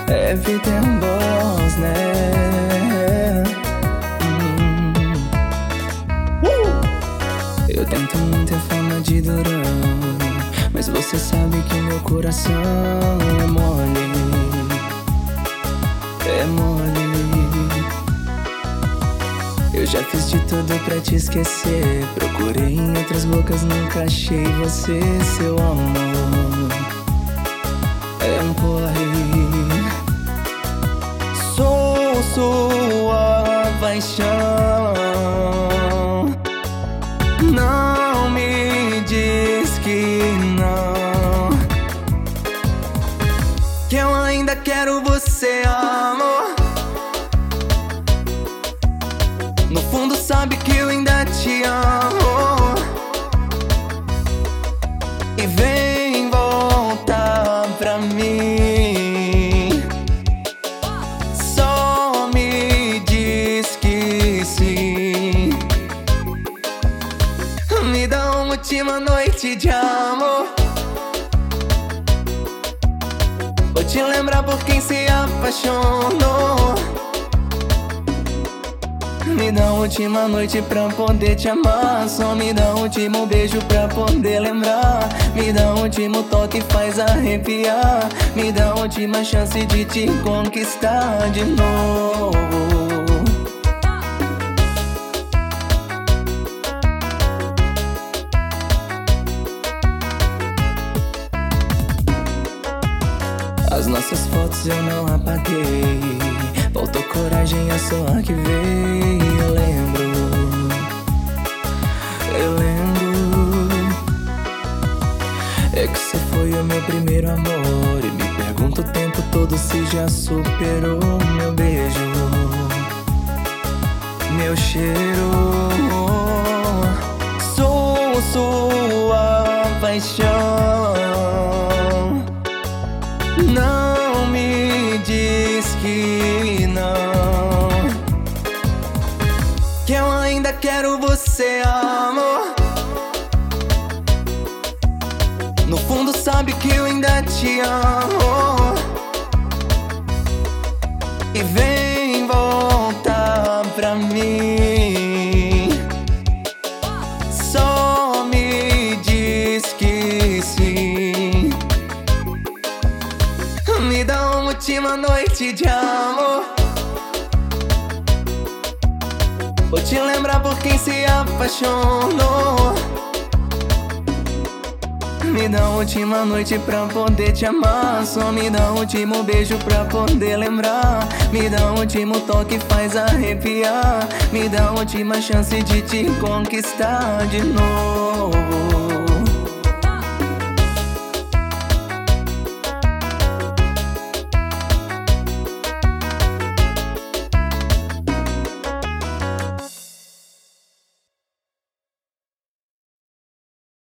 Everything boss, né? Eu tento não ter fama de durão, mas você sabe que meu coração é mole. É mole. Eu já fiz de tudo pra te esquecer. Procurei em outras bocas, nunca achei você, seu amor. É um porre. Sou sua paixão. Não me diz que não, que eu ainda quero você, amor. No fundo sabe que eu ainda te amo. E vem voltar pra mim. Só me diz que sim. Me dá uma última noite de amor. Vou te lembrar por quem se apaixonou. Me dá uma última noite pra poder te amar. Só me dá um último beijo pra poder lembrar. Me dá um último toque, faz arrepiar. Me dá uma última chance de te conquistar de novo. As nossas fotos eu não apaguei. Faltou coragem, é só a que veio. Eu lembro. É que você foi o meu primeiro amor. E me pergunto o tempo todo se já superou. Meu beijo, meu cheiro. Sou sua paixão. Não me diz que não, que eu ainda quero você, amor. No fundo sabe que eu ainda te amo. E vem voltar pra mim. Só me diz que sim. Me dá uma última noite de amor. Vou te lembrar por quem se apaixonou. Me dá uma última noite pra poder te amar. Só me dá um último beijo pra poder lembrar. Me dá um último toque, faz arrepiar. Me dá uma última chance de te conquistar de novo.